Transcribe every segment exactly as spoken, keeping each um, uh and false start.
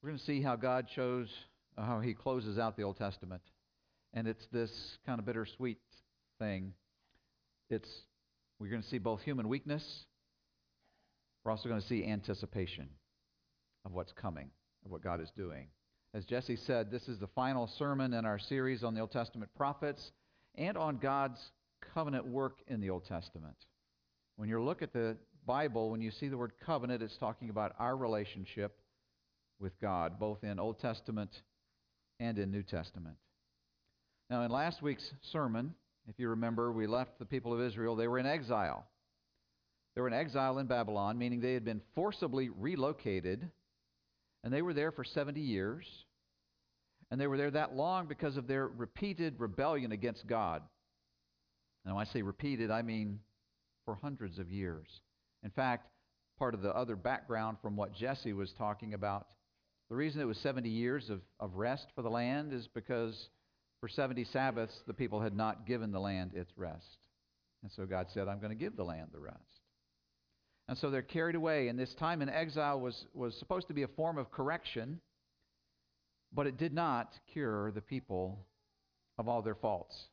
We're going to see how God shows, uh, how He closes out the Old Testament. And it's this kind of bittersweet thing. It's, we're going to see both human weakness. We're also going to see anticipation of what's coming, of what God is doing. As Jesse said, this is the final sermon in our series on the Old Testament prophets and on God's covenant work in the Old Testament. When you look at the Bible, when you see the word covenant, it's talking about our relationship with God, both in Old Testament and in New Testament. Now, in last week's sermon, if you remember, we left the people of Israel. They were in exile. They were in exile in Babylon, meaning they had been forcibly relocated, and they were there for seventy years. And they were there that long because of their repeated rebellion against God. And when I say repeated, I mean for hundreds of years. In fact, part of the other background from what Jesse was talking about, the reason it was seventy years of, of rest for the land is because for seventy Sabbaths, the people had not given the land its rest. And so God said, I'm going to give the land the rest. And so they're carried away. And this time in exile was, was supposed to be a form of correction, but it did not cure the people of all their faults.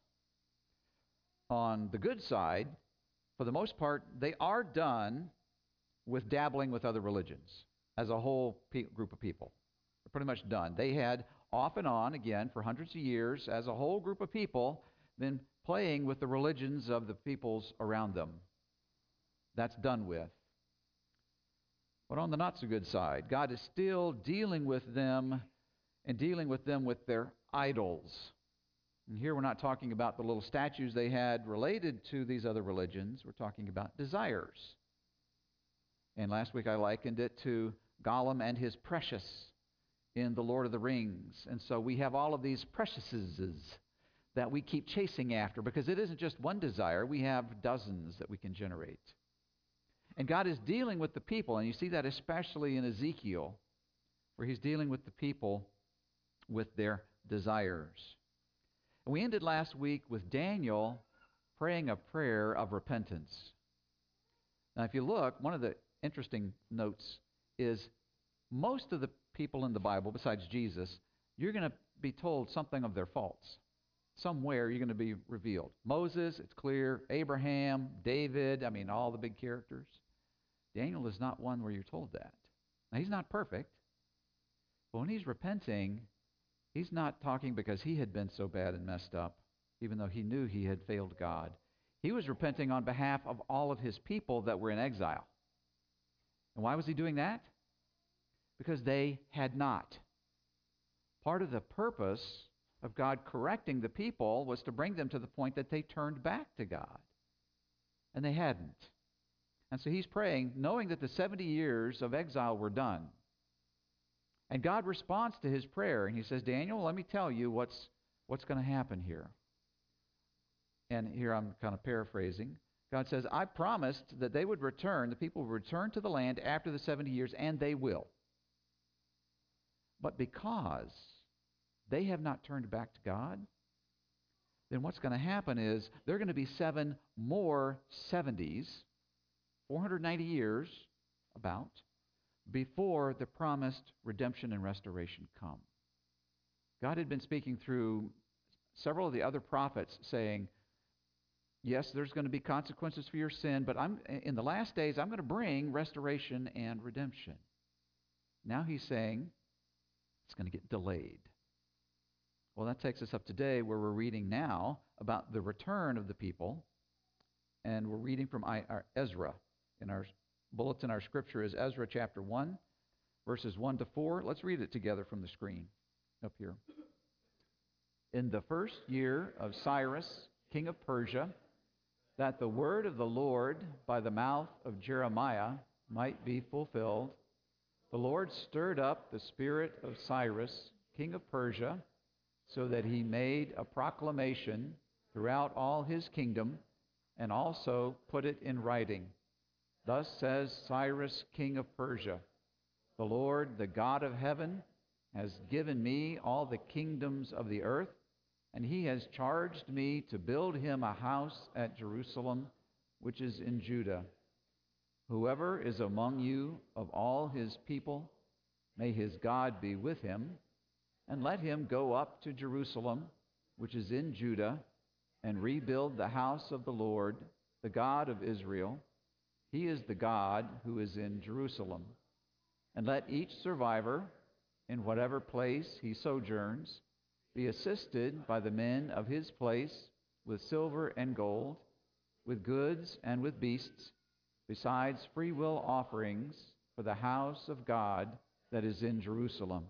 On the good side, for the most part, they are done with dabbling with other religions as a whole pe- group of people. They're pretty much done. They had off and on, again, for hundreds of years, as a whole group of people, been playing with the religions of the peoples around them. That's done with. But on the not-so-good side, God is still dealing with them and dealing with them with their idols. And here we're not talking about the little statues they had related to these other religions. We're talking about desires. And last week I likened it to Gollum and his precious in The Lord of the Rings. And so we have all of these preciouses that we keep chasing after because it isn't just one desire. We have dozens that we can generate. And God is dealing with the people, and you see that especially in Ezekiel, where He's dealing with the people with their desires. And we ended last week with Daniel praying a prayer of repentance. Now, if you look, one of the interesting notes is most of the people in the Bible, besides Jesus, you're going to be told something of their faults. Somewhere you're going to be revealed. Moses, it's clear. Abraham, David, I mean, all the big characters. Daniel is not one where you're told that. Now, he's not perfect. But when he's repenting, he's not talking because he had been so bad and messed up, even though he knew he had failed God. He was repenting on behalf of all of his people that were in exile. And why was he doing that? Because they had not. Part of the purpose of God correcting the people was to bring them to the point that they turned back to God. And they hadn't. And so he's praying, knowing that the seventy years of exile were done. And God responds to his prayer, and he says, Daniel, let me tell you what's, what's going to happen here. And here I'm kind of paraphrasing. God says, I promised that they would return, the people would return to the land after the seventy years, and they will. But because they have not turned back to God, then what's going to happen is there are going to be seven more seventies, four hundred ninety years about, before the promised redemption and restoration come. God had been speaking through several of the other prophets saying, yes, there's going to be consequences for your sin, but I'm in the last days I'm going to bring restoration and redemption. Now he's saying it's going to get delayed. Well, that takes us up today where we're reading now about the return of the people, and we're reading from Ezra. In our bulletin, our scripture is Ezra chapter one, verses one to four. Let's read it together from the screen up here. In the first year of Cyrus, king of Persia, that the word of the Lord by the mouth of Jeremiah might be fulfilled, the Lord stirred up the spirit of Cyrus, king of Persia, so that he made a proclamation throughout all his kingdom, and also put it in writing. Thus says Cyrus, king of Persia, the Lord, the God of heaven, has given me all the kingdoms of the earth, and he has charged me to build him a house at Jerusalem, which is in Judah. Whoever is among you of all his people, May his God be with him, and let him go up to Jerusalem, which is in Judah, and rebuild the house of the Lord, the God of Israel. He is the God who is in Jerusalem. And let each survivor, in whatever place he sojourns, be assisted by the men of his place with silver and gold, with goods and with beasts, besides free will offerings for the house of God that is in Jerusalem.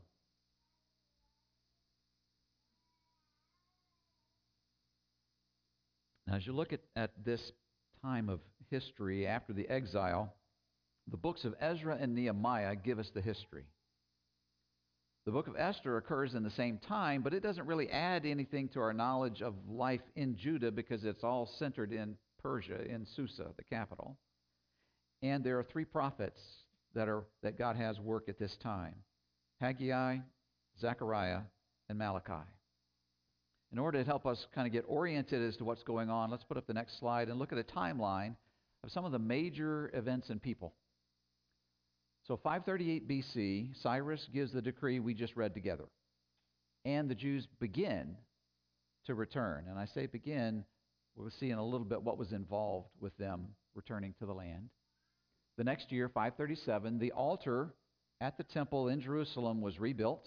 Now, as you look at, at this time of history after the exile, the books of Ezra and Nehemiah give us the history. The book of Esther occurs in the same time, but it doesn't really add anything to our knowledge of life in Judah because it's all centered in Persia, in Susa, the capital. And there are three prophets that are that God has work at this time: Haggai, Zechariah, and Malachi. In order to help us kind of get oriented as to what's going on, let's put up the next slide and look at a timeline of some of the major events and people. So five thirty-eight B C, Cyrus gives the decree we just read together. And the Jews begin to return. And I say begin, we'll see in a little bit what was involved with them returning to the land. The next year, five thirty-seven, the altar at the temple in Jerusalem was rebuilt,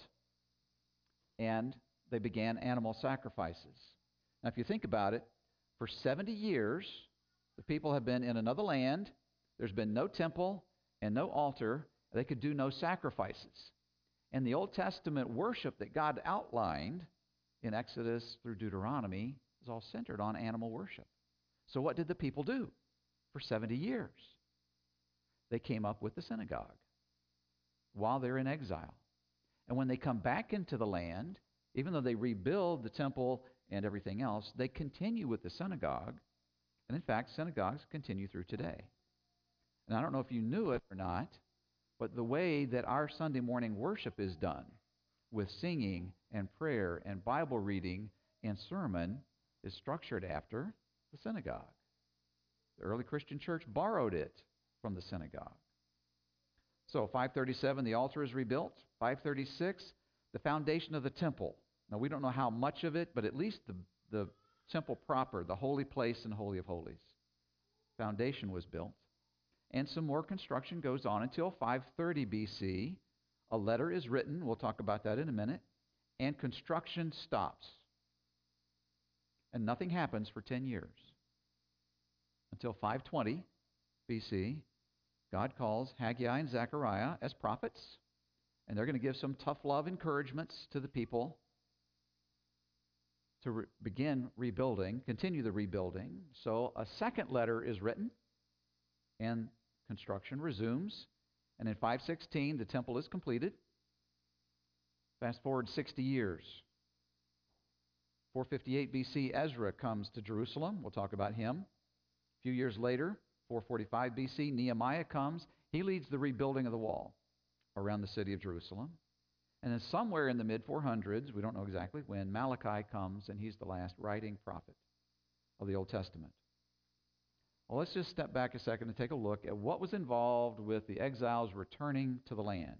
and they began animal sacrifices. Now, if you think about it, for seventy years, the people have been in another land. There's been no temple and no altar. They could do no sacrifices. And the Old Testament worship that God outlined in Exodus through Deuteronomy is all centered on animal worship. So what did the people do for seventy years? They came up with the synagogue while they're in exile. And when they come back into the land, even though they rebuild the temple and everything else, they continue with the synagogue. And in fact, synagogues continue through today. And I don't know if you knew it or not, but the way that our Sunday morning worship is done, with singing and prayer and Bible reading and sermon, is structured after the synagogue. The early Christian church borrowed it from the synagogue. So five thirty-seven, the altar is rebuilt. five thirty-six, the foundation of the temple. Now, we don't know how much of it, but at least the, the temple proper, the holy place and holy of holies. Foundation was built. And some more construction goes on until five thirty B C. A letter is written. We'll talk about that in a minute. And construction stops. And nothing happens for ten years. Until five twenty B C, God calls Haggai and Zechariah as prophets. And they're going to give some tough love encouragements to the people to re- begin rebuilding, continue the rebuilding. So a second letter is written, and construction resumes. And in five sixteen, the temple is completed. Fast forward sixty years. four fifty-eight B C, Ezra comes to Jerusalem. We'll talk about him. A few years later, four forty-five B C, Nehemiah comes. He leads the rebuilding of the wall around the city of Jerusalem. And then somewhere in the mid four hundreds, we don't know exactly when, Malachi comes, and he's the last writing prophet of the Old Testament. Well, let's just step back a second and take a look at what was involved with the exiles returning to the land.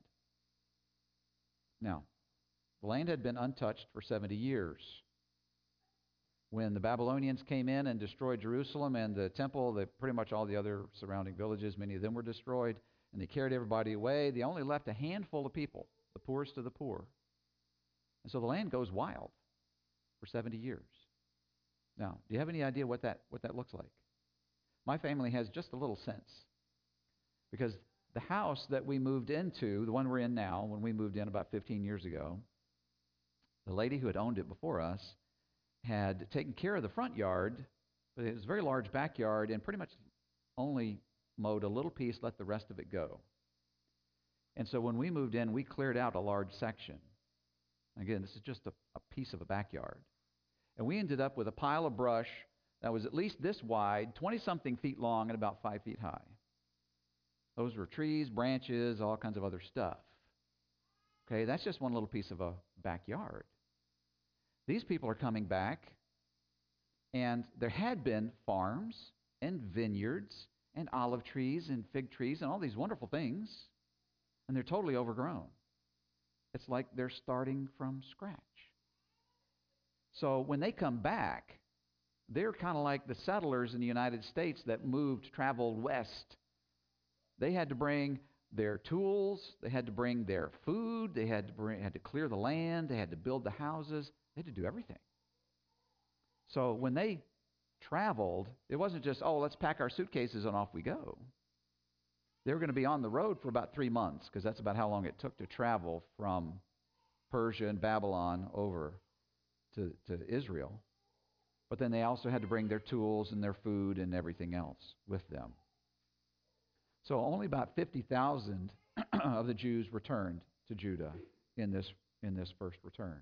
Now, the land had been untouched for seventy years. When the Babylonians came in and destroyed Jerusalem and the temple, the, pretty much all the other surrounding villages, many of them were destroyed, and they carried everybody away. They only left a handful of people, the poorest of the poor. And so the land goes wild for seventy years. Now, do you have any idea what that what that looks like? My family has just a little sense. Because the house that we moved into, the one we're in now, when we moved in about fifteen years ago, the lady who had owned it before us had taken care of the front yard, but it was a very large backyard, and pretty much only mowed a little piece, let the rest of it go. And so when we moved in, we cleared out a large section. Again, this is just a, a piece of a backyard. And we ended up with a pile of brush that was at least this wide, twenty-something feet long, and about five feet high. Those were trees, branches, all kinds of other stuff. Okay, that's just one little piece of a backyard. These people are coming back, and there had been farms and vineyards and olive trees and fig trees and all these wonderful things, and they're totally overgrown. It's like they're starting from scratch. So when they come back, they're kind of like the settlers in the United States that moved, traveled west. They had to bring their tools, they had to bring their food, they had to bring, had to clear the land, they had to build the houses, they had to do everything. So when they traveled, it wasn't just, oh, let's pack our suitcases and off we go. They were going to be on the road for about three months because that's about how long it took to travel from Persia and Babylon over to, to Israel. But then they also had to bring their tools and their food and everything else with them. So only about fifty thousand of the Jews returned to Judah in this, in this first return,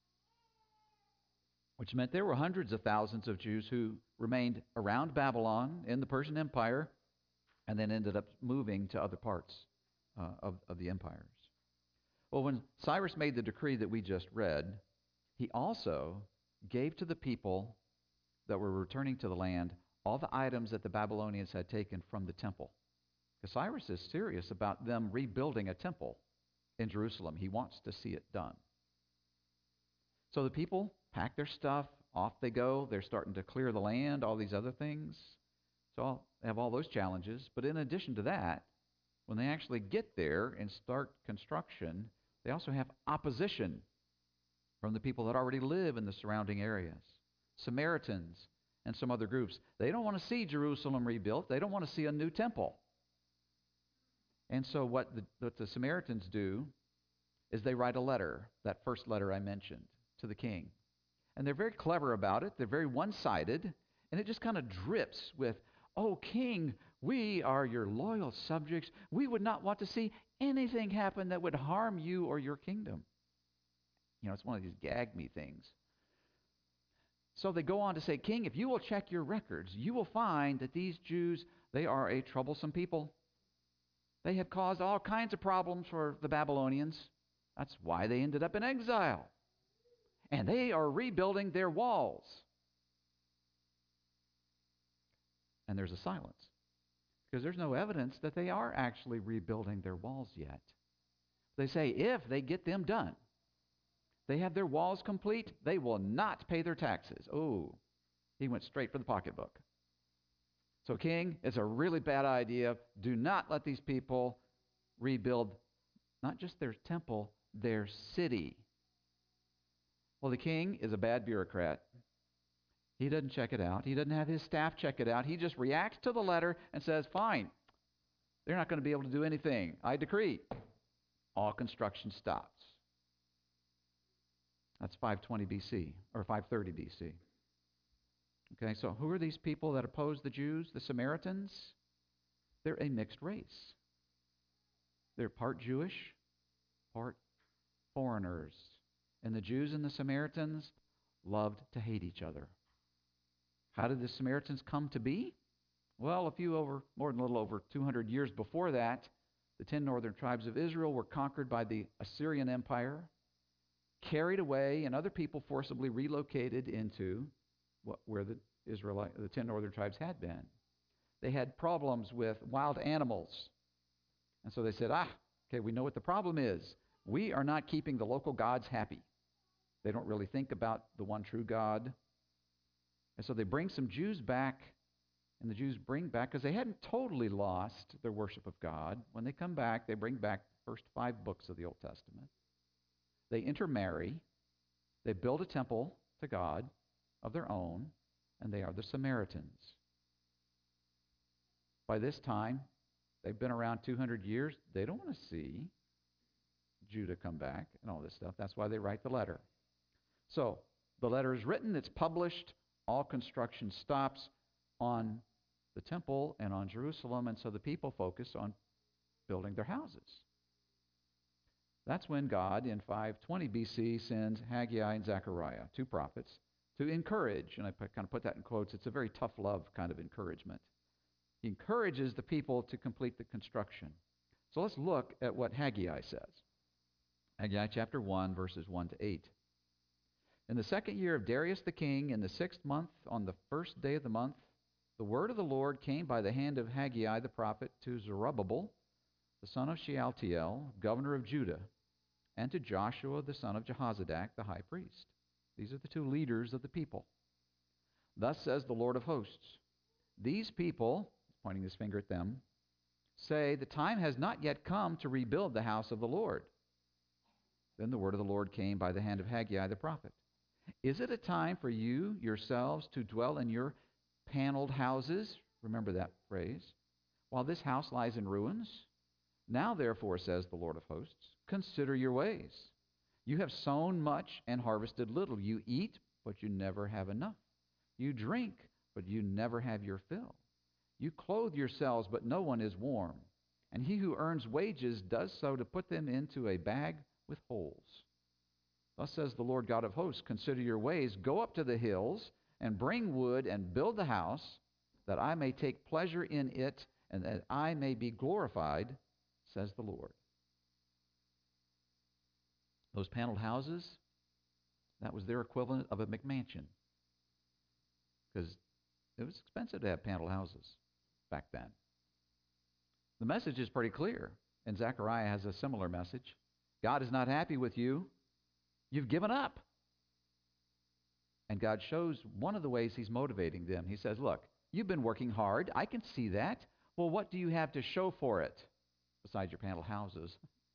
which meant there were hundreds of thousands of Jews who remained around Babylon in the Persian Empire and then ended up moving to other parts uh, of, of the empires. Well, when Cyrus made the decree that we just read, he also gave to the people that were returning to the land all the items that the Babylonians had taken from the temple. Because Cyrus is serious about them rebuilding a temple in Jerusalem. He wants to see it done. So the people pack their stuff, off they go. They're starting to clear the land, all these other things. So they have all those challenges. But in addition to that, when they actually get there and start construction, they also have opposition from the people that already live in the surrounding areas. Samaritans and some other groups. They don't want to see Jerusalem rebuilt. They don't want to see a new temple. And so what the, what the Samaritans do is they write a letter, that first letter I mentioned, to the king. And they're very clever about it. They're very one-sided. And it just kind of drips with, oh, king, we are your loyal subjects. We would not want to see anything happen that would harm you or your kingdom. You know, it's one of these gag me things. So they go on to say, king, if you will check your records, you will find that these Jews, they are a troublesome people. They have caused all kinds of problems for the Babylonians. That's why they ended up in exile. And they are rebuilding their walls. And there's a silence. Because there's no evidence that they are actually rebuilding their walls yet. They say if they get them done, they have their walls complete, they will not pay their taxes. Oh, he went straight for the pocketbook. So, king, it's a really bad idea. Do not let these people rebuild not just their temple, their city. Well, the king is a bad bureaucrat. He doesn't check it out. He doesn't have his staff check it out. He just reacts to the letter and says, fine, they're not going to be able to do anything. I decree all construction stops. That's five twenty B C, or five thirty B C. Okay, so who are these people that oppose the Jews, the Samaritans? They're a mixed race. They're part Jewish, part foreigners. And the Jews and the Samaritans loved to hate each other. How did the Samaritans come to be? Well, a few over, more than a little over two hundred years before that, the ten northern tribes of Israel were conquered by the Assyrian Empire, carried away, and other people forcibly relocated into what, where the Israelite, the ten northern tribes had been. They had problems with wild animals. And so they said, ah, okay, we know what the problem is. We are not keeping the local gods happy. They don't really think about the one true God. And so they bring some Jews back, and the Jews bring back, because they hadn't totally lost their worship of God. When they come back, they bring back the first five books of the Old Testament. They intermarry. They build a temple to God of their own, and they are the Samaritans. By this time, they've been around two hundred years. They don't want to see Judah come back and all this stuff. That's why they write the letter. So the letter is written. It's published. All construction stops on the temple and on Jerusalem, and so the people focus on building their houses. That's when God, in five twenty B C, sends Haggai and Zechariah, two prophets, to encourage, and I put, kind of put that in quotes, it's a very tough love kind of encouragement. He encourages the people to complete the construction. So let's look at what Haggai says. Haggai chapter one, verses one to eight. In the second year of Darius the king, in the sixth month, on the first day of the month, the word of the Lord came by the hand of Haggai the prophet to Zerubbabel, the son of Shealtiel, governor of Judah, and to Joshua the son of Jehozadak, the high priest. These are the two leaders of the people. Thus says the Lord of hosts, these people, pointing his finger at them, say, the time has not yet come to rebuild the house of the Lord. Then the word of the Lord came by the hand of Haggai the prophet. Is it a time for you yourselves to dwell in your paneled houses? Remember that phrase. While this house lies in ruins? Now therefore, says the Lord of hosts, consider your ways. You have sown much and harvested little. You eat, but you never have enough. You drink, but you never have your fill. You clothe yourselves, but no one is warm. And he who earns wages does so to put them into a bag with holes. Thus says the Lord God of hosts, consider your ways. Go up to the hills and bring wood and build the house, that I may take pleasure in it and that I may be glorified, says the Lord. Those paneled houses, that was their equivalent of a McMansion, because it was expensive to have paneled houses back then. The message is pretty clear, and Zechariah has a similar message. God is not happy with you. You've given up. And God shows one of the ways he's motivating them. He says, look, you've been working hard. I can see that. Well, what do you have to show for it besides your paneled houses?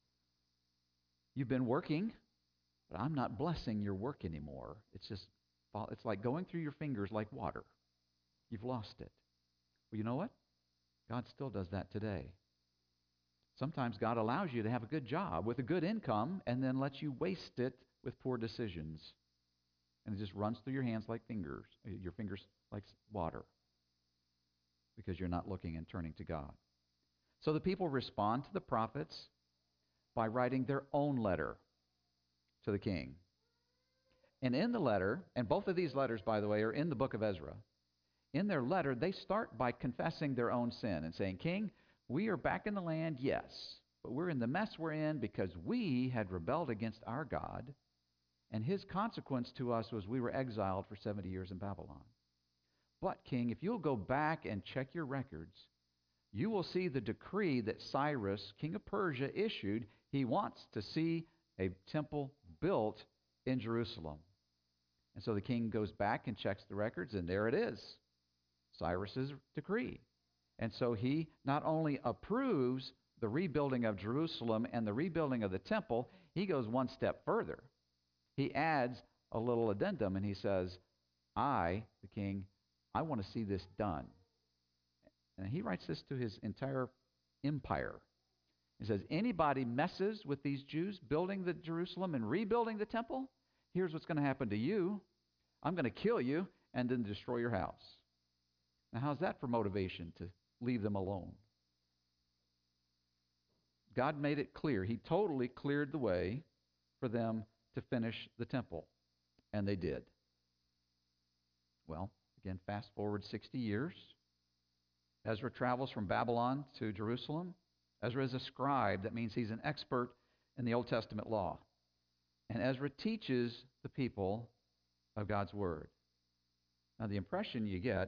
You've been working, but I'm not blessing your work anymore. It's just, it's like going through your fingers like water. You've lost it. Well, you know what? God still does that today. Sometimes God allows you to have a good job with a good income and then lets you waste it with poor decisions. And it just runs through your hands like fingers, your fingers like water, because you're not looking and turning to God. So the people respond to the prophets by writing their own letter to the king. And in the letter, and both of these letters, by the way, are in the book of Ezra. In their letter, they start by confessing their own sin and saying, King, we are back in the land, yes, but we're in the mess we're in because we had rebelled against our God, and his consequence to us was we were exiled for seventy years in Babylon. But, King, if you'll go back and check your records, you will see the decree that Cyrus, king of Persia, issued. He wants to see a temple built in Jerusalem. And so the king goes back and checks the records, and there it is, Cyrus's decree. And so he not only approves the rebuilding of Jerusalem and the rebuilding of the temple, he goes one step further. He adds a little addendum, and he says, I, the king, I want to see this done. And he writes this to his entire empire. He says, anybody messes with these Jews building the Jerusalem and rebuilding the temple, here's what's going to happen to you. I'm going to kill you and then destroy your house. Now, how's that for motivation to leave them alone? God made it clear. He totally cleared the way for them to finish the temple. And they did. Well, again, fast forward sixty years. Ezra travels from Babylon to Jerusalem. Ezra is a scribe. That means he's an expert in the Old Testament law. And Ezra teaches the people of God's Word. Now, the impression you get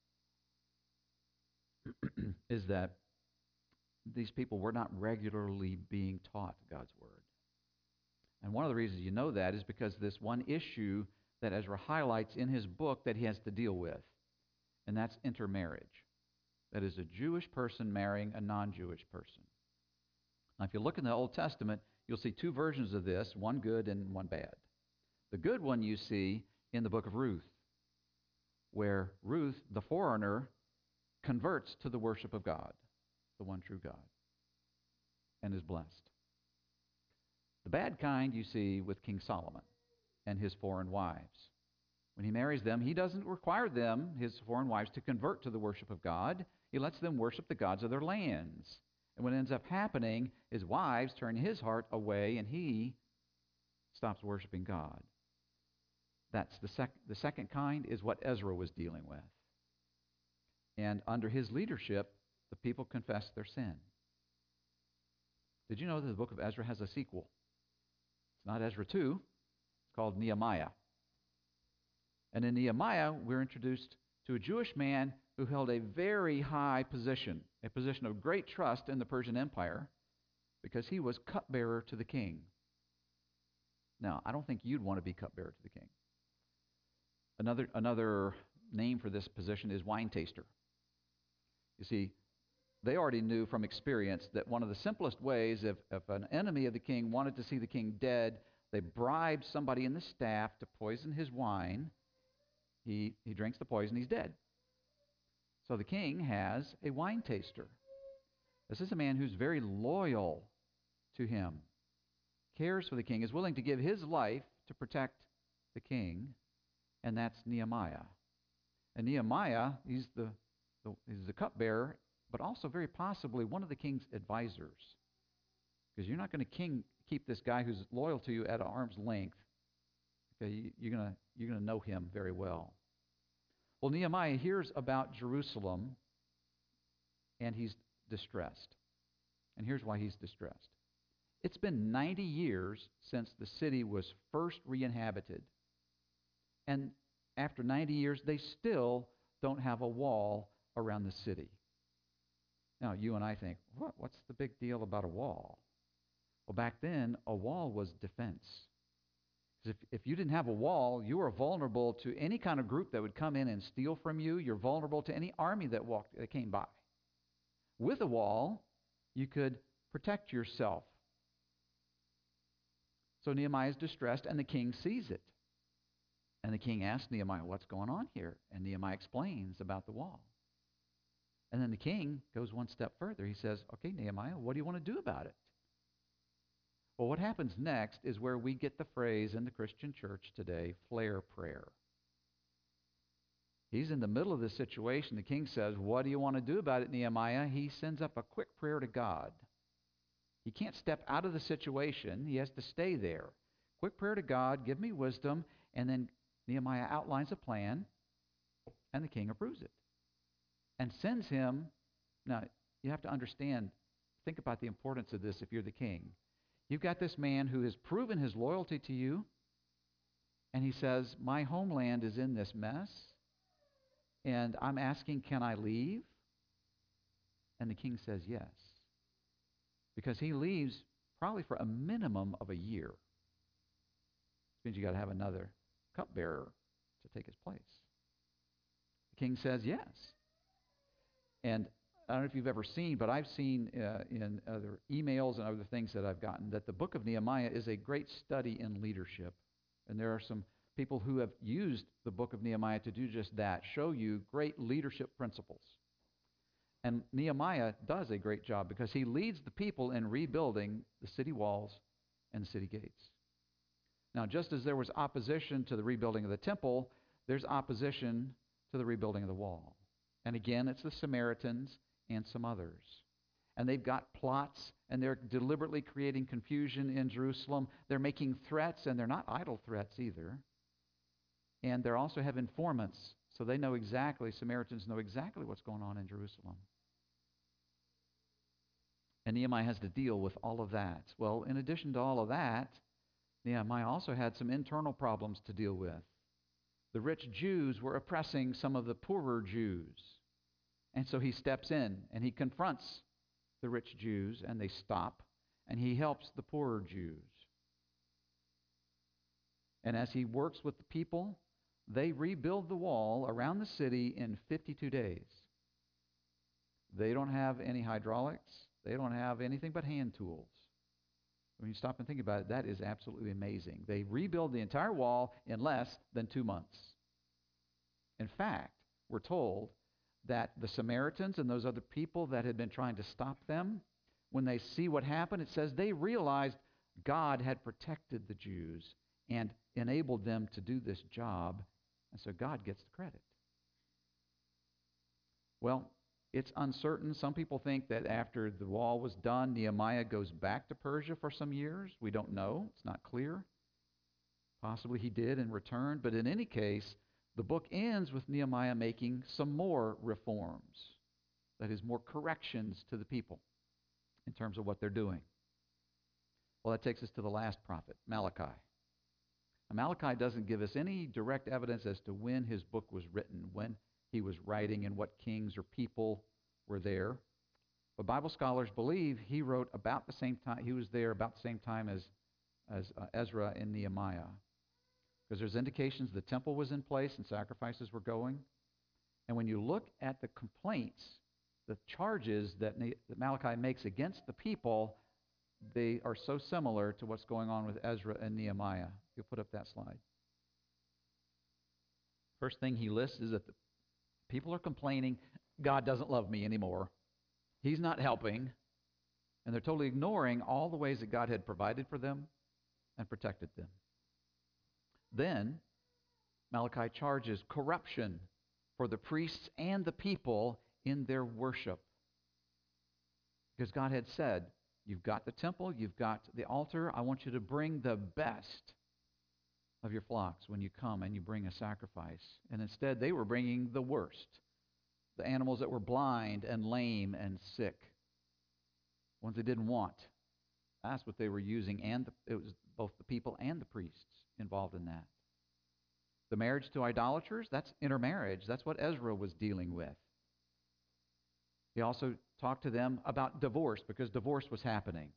is that these people were not regularly being taught God's Word. And one of the reasons you know that is because this one issue that Ezra highlights in his book that he has to deal with, and that's intermarriage. That is a Jewish person marrying a non-Jewish person. Now, if you look in the Old Testament, you'll see two versions of this, one good and one bad. The good one you see in the book of Ruth, where Ruth, the foreigner, converts to the worship of God, the one true God, and is blessed. The bad kind you see with King Solomon and his foreign wives. When he marries them, he doesn't require them, his foreign wives, to convert to the worship of God. He lets them worship the gods of their lands. And what ends up happening is wives turn his heart away and he stops worshiping God. That's the, sec- the second kind is what Ezra was dealing with. And under his leadership, the people confessed their sin. Did you know that the book of Ezra has a sequel? It's not Ezra two. It's called Nehemiah. And in Nehemiah, we're introduced to a Jewish man who held a very high position, a position of great trust in the Persian Empire, because he was cupbearer to the king. Now, I don't think you'd want to be cupbearer to the king. Another, another name for this position is wine taster. You see, they already knew from experience that one of the simplest ways, if, if an enemy of the king wanted to see the king dead, they bribed somebody in the staff to poison his wine. He, he drinks the poison, he's dead. So the king has a wine taster. This is a man who's very loyal to him, cares for the king, is willing to give his life to protect the king, and that's Nehemiah. And Nehemiah, he's the, the, he's the cupbearer, but also very possibly one of the king's advisors. Because you're not going to king keep this guy who's loyal to you at arm's length. Okay, you, you're going you're going to know him very well. Well, Nehemiah hears about Jerusalem, and he's distressed. And here's why he's distressed. It's been ninety years since the city was first re-inhabited. And after ninety years, they still don't have a wall around the city. Now, you and I think, what, what's the big deal about a wall? Well, back then, a wall was defense. If, if you didn't have a wall, you were vulnerable to any kind of group that would come in and steal from you. You're vulnerable to any army that walked that came by. With a wall, you could protect yourself. So Nehemiah is distressed, and the king sees it. And the king asks Nehemiah, what's going on here? And Nehemiah explains about the wall. And then the king goes one step further. He says, okay, Nehemiah, what do you want to do about it? Well, what happens next is where we get the phrase in the Christian church today, flare prayer. He's in the middle of this situation. The king says, what do you want to do about it, Nehemiah? He sends up a quick prayer to God. He can't step out of the situation. He has to stay there. Quick prayer to God, give me wisdom, and then Nehemiah outlines a plan, and the king approves it and sends him. Now, you have to understand, think about the importance of this if you're the king. You've got this man who has proven his loyalty to you, and he says, my homeland is in this mess, and I'm asking, can I leave? And the king says yes, because he leaves probably for a minimum of a year. Which means you got to have another cupbearer to take his place. The king says yes. And I don't know if you've ever seen, but I've seen uh, in other emails and other things that I've gotten that the book of Nehemiah is a great study in leadership. And there are some people who have used the book of Nehemiah to do just that, show you great leadership principles. And Nehemiah does a great job because he leads the people in rebuilding the city walls and the city gates. Now, just as there was opposition to the rebuilding of the temple, there's opposition to the rebuilding of the wall. And again, it's the Samaritans and some others. And they've got plots, and they're deliberately creating confusion in Jerusalem. They're making threats, and they're not idle threats either. And they also have informants, so they know exactly, Samaritans know exactly what's going on in Jerusalem. And Nehemiah has to deal with all of that. Well, in addition to all of that, Nehemiah also had some internal problems to deal with. The rich Jews were oppressing some of the poorer Jews. And so he steps in and he confronts the rich Jews, and they stop, and he helps the poorer Jews. And as he works with the people, they rebuild the wall around the city in fifty-two days. They don't have any hydraulics. They don't have anything but hand tools. When you stop and think about it, that is absolutely amazing. They rebuild the entire wall in less than two months. In fact, we're told that the Samaritans and those other people that had been trying to stop them, when they see what happened, it says they realized God had protected the Jews and enabled them to do this job, and so God gets the credit. Well, it's uncertain. Some people think that after the wall was done, Nehemiah goes back to Persia for some years. We don't know. It's not clear. Possibly he did and returned. But in any case, the book ends with Nehemiah making some more reforms. That is, more corrections to the people in terms of what they're doing. Well, that takes us to the last prophet, Malachi. Now, Malachi doesn't give us any direct evidence as to when his book was written, when he was writing and what kings or people were there. But Bible scholars believe he wrote about the same time, he was there about the same time as as uh, Ezra and Nehemiah. Because there's indications the temple was in place and sacrifices were going. And when you look at the complaints, the charges that, ne- that Malachi makes against the people, they are so similar to what's going on with Ezra and Nehemiah. You'll put up that slide. First thing he lists is that the people are complaining, God doesn't love me anymore. He's not helping. And they're totally ignoring all the ways that God had provided for them and protected them. Then Malachi charges corruption for the priests and the people in their worship. Because God had said, you've got the temple, you've got the altar, I want you to bring the best of your flocks when you come and you bring a sacrifice. And instead they were bringing the worst, the animals that were blind and lame and sick, ones they didn't want. That's what they were using, and the, it was both the people and the priests involved in that. The marriage to idolaters, that's intermarriage. That's what Ezra was dealing with. He also talked to them about divorce, because divorce was happening.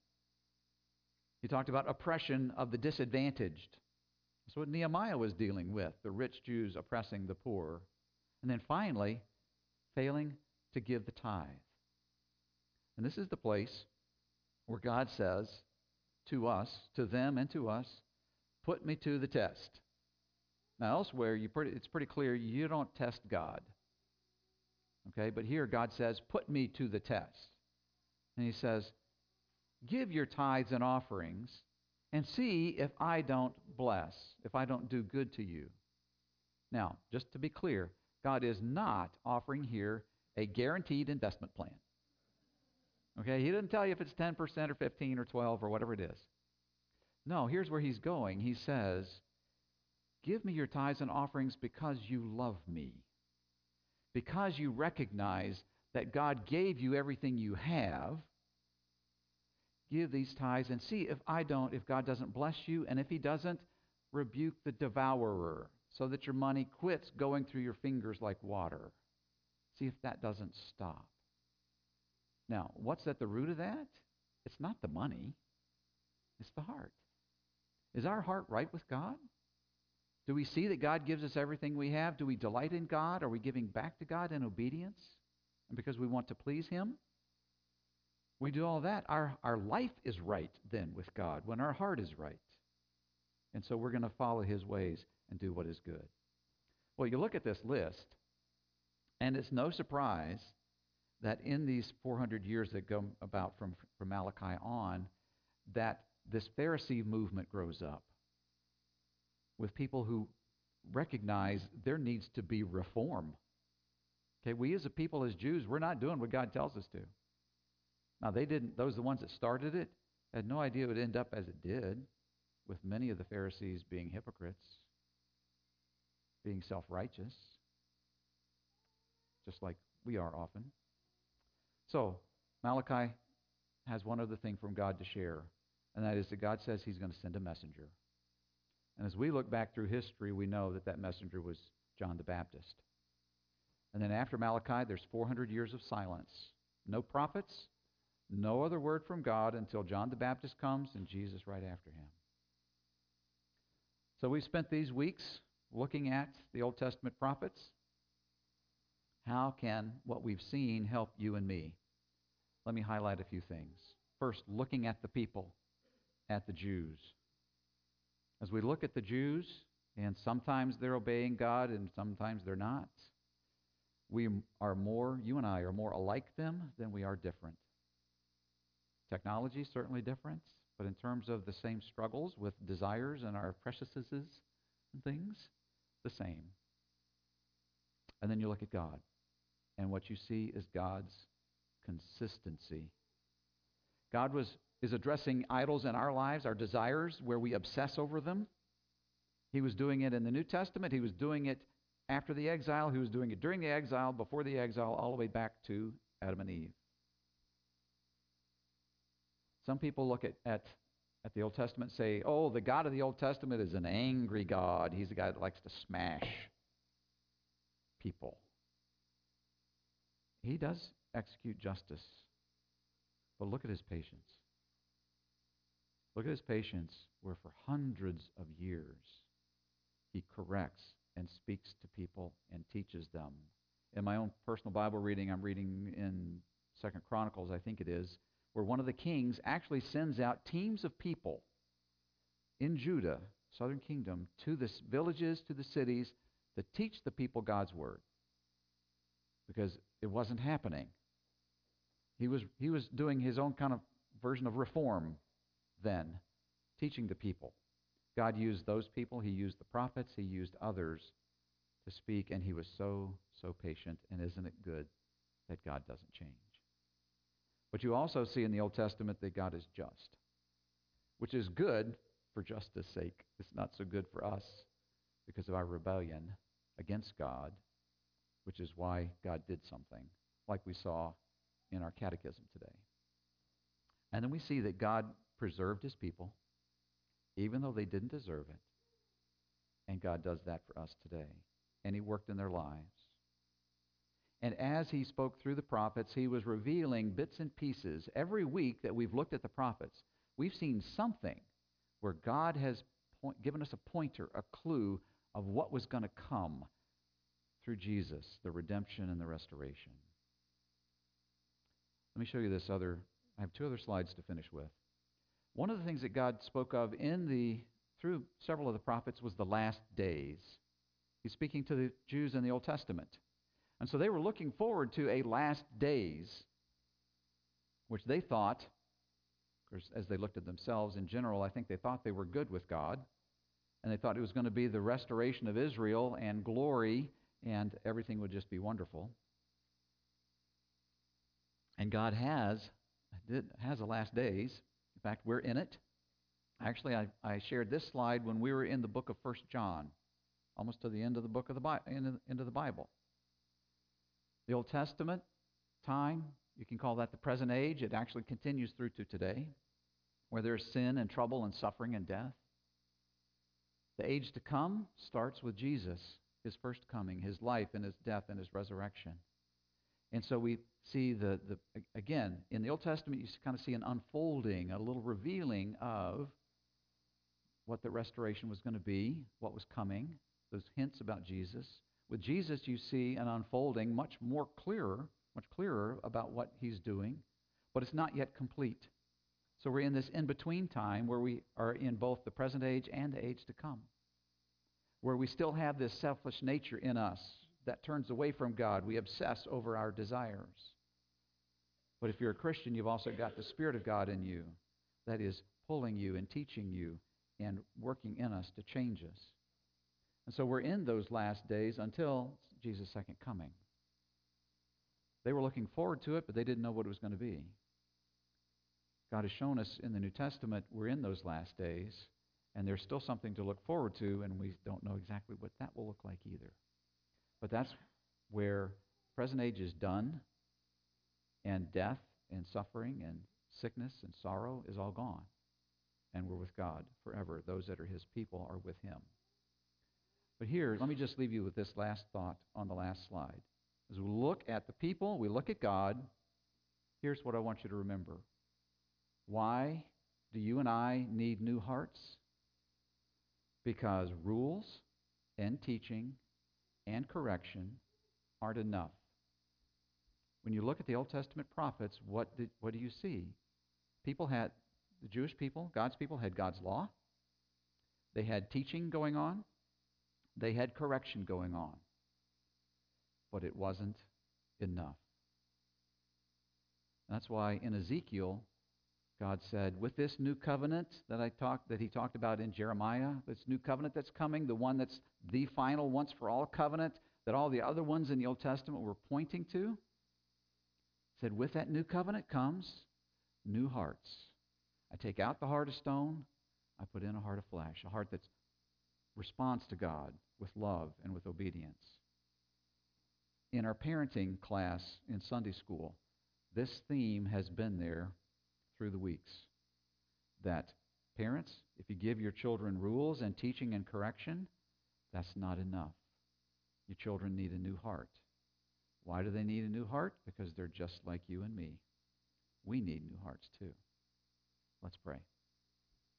He talked about oppression of the disadvantaged. That's what Nehemiah was dealing with, the rich Jews oppressing the poor. And then finally, failing to give the tithe. And this is the place where God says to us, to them and to us, put me to the test. Now elsewhere, you pretty, it's pretty clear you don't test God. Okay, but here God says, put me to the test. And he says, give your tithes and offerings and see if I don't bless, if I don't do good to you. Now, just to be clear, God is not offering here a guaranteed investment plan. Okay, he didn't tell you if it's ten percent or fifteen or twelve or whatever it is. No, here's where he's going. He says, give me your tithes and offerings because you love me. Because you recognize that God gave you everything you have. Give these tithes and see if I don't, if God doesn't bless you, and if he doesn't, rebuke the devourer so that your money quits going through your fingers like water. See if that doesn't stop. Now, what's at the root of that? It's not the money. It's the heart. Is our heart right with God? Do we see that God gives us everything we have? Do we delight in God? Are we giving back to God in obedience? And because we want to please him? We do all that. Our, our life is right then with God when our heart is right. And so we're going to follow his ways and do what is good. Well, you look at this list, and it's no surprise that in these four hundred years that go about from, from Malachi on, that this Pharisee movement grows up with people who recognize there needs to be reform. Okay, we as a people, as Jews, we're not doing what God tells us to. Now, they didn't, those the ones that started it, had no idea it would end up as it did, with many of the Pharisees being hypocrites, being self-righteous, just like we are often. So, Malachi has one other thing from God to share, and that is that God says he's going to send a messenger. And as we look back through history, we know that that messenger was John the Baptist. And then after Malachi, there's four hundred years of silence. No prophets, no other word from God until John the Baptist comes and Jesus right after him. So we've spent these weeks looking at the Old Testament prophets. How can what we've seen help you and me? Let me highlight a few things. First, looking at the people, at the Jews. As we look at the Jews, and sometimes they're obeying God and sometimes they're not, we are more, you and I are more alike them than we are different. Technology is certainly different, but in terms of the same struggles with desires and our preciousnesses and things, the same. And then you look at God, and what you see is God's consistency. God was is addressing idols in our lives, our desires, where we obsess over them. He was doing it in the New Testament. He was doing it after the exile. He was doing it during the exile, before the exile, all the way back to Adam and Eve. Some people look at, at, at the Old Testament and say, oh, the God of the Old Testament is an angry God. He's a guy that likes to smash people. He does execute justice, but look at his patience. Look at his patience, where for hundreds of years he corrects and speaks to people and teaches them. In my own personal Bible reading, I'm reading in Second Chronicles, I think it is, where one of the kings actually sends out teams of people in Judah, southern kingdom, to the villages, to the cities, to teach the people God's word. Because it wasn't happening. He was, he was doing his own kind of version of reform then, teaching the people. God used those people. He used the prophets. He used others to speak, and he was so, so patient. And isn't it good that God doesn't change? But you also see in the Old Testament that God is just, which is good for justice sake. It's not so good for us because of our rebellion against God, which is why God did something, like we saw in our catechism today. And then we see that God preserved his people, even though they didn't deserve it. And God does that for us today. And he worked in their lives. And as he spoke through the prophets, he was revealing bits and pieces. Every week that we've looked at the prophets, we've seen something where God has point, given us a pointer, a clue of what was going to come through Jesus, the redemption and the restoration. Let me show you this other, I have two other slides to finish with. One of the things that God spoke of in the through several of the prophets was the last days. He's speaking to the Jews in the Old Testament. And so they were looking forward to a last days, which they thought, of course, as they looked at themselves in general, I think they thought they were good with God. And they thought it was going to be the restoration of Israel and glory, and everything would just be wonderful. And God has, did, has a last days. In fact, we're in it. Actually, I, I shared this slide when we were in the book of First John, almost to the end of the book of the Bible, end of the Bible. The Old Testament time, you can call that the present age. It actually continues through to today, where there's sin and trouble and suffering and death. The age to come starts with Jesus, his first coming, his life and his death and his resurrection. And so we see, the, the again, in the Old Testament, you kind of see an unfolding, a little revealing of what the restoration was going to be, what was coming, those hints about Jesus. With Jesus, you see an unfolding much more clearer, much clearer about what he's doing, but it's not yet complete. So we're in this in-between time where we are in both the present age and the age to come, where we still have this selfish nature in us that turns away from God. We obsess over our desires. But if you're a Christian, you've also got the Spirit of God in you that is pulling you and teaching you and working in us to change us. And so we're in those last days until Jesus' second coming. They were looking forward to it, but they didn't know what it was going to be. God has shown us in the New Testament we're in those last days, and there's still something to look forward to, and we don't know exactly what that will look like either. But that's where present age is done, and death and suffering and sickness and sorrow is all gone. And we're with God forever. Those that are his people are with him. But here, let me just leave you with this last thought on the last slide. As we look at the people, we look at God, here's what I want you to remember. Why do you and I need new hearts? Because rules and teaching and correction aren't enough. When you look at the Old Testament prophets, what did, what do you see? People had, the Jewish people, God's people had God's law. They had teaching going on. They had correction going on. But it wasn't enough. That's why in Ezekiel, God said, with this new covenant that I talked, that he talked about in Jeremiah, this new covenant that's coming, the one that's the final once for all covenant that all the other ones in the Old Testament were pointing to, said, with that new covenant comes new hearts. I take out the heart of stone, I put in a heart of flesh, a heart that responds to God with love and with obedience. In our parenting class in Sunday school, this theme has been there through the weeks. That parents, if you give your children rules and teaching and correction, that's not enough. Your children need a new heart. Why do they need a new heart? Because they're just like you and me. We need new hearts too. Let's pray.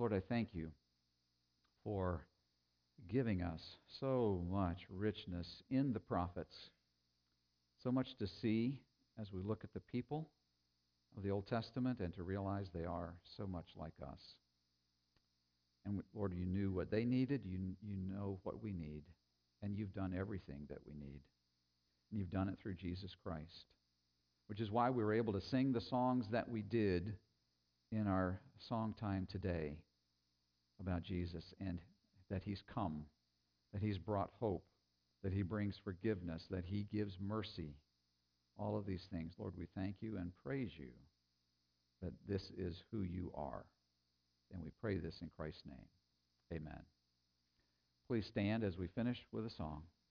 Lord, I thank you for giving us so much richness in the prophets, so much to see as we look at the people of the Old Testament and to realize they are so much like us. And Lord, you knew what they needed. You, you know what we need. And you've done everything that we need. And you've done it through Jesus Christ, which is why we were able to sing the songs that we did in our song time today about Jesus and that he's come, that he's brought hope, that he brings forgiveness, that he gives mercy. All of these things, Lord, we thank you and praise you that this is who you are. And we pray this in Christ's name. Amen. Please stand as we finish with a song.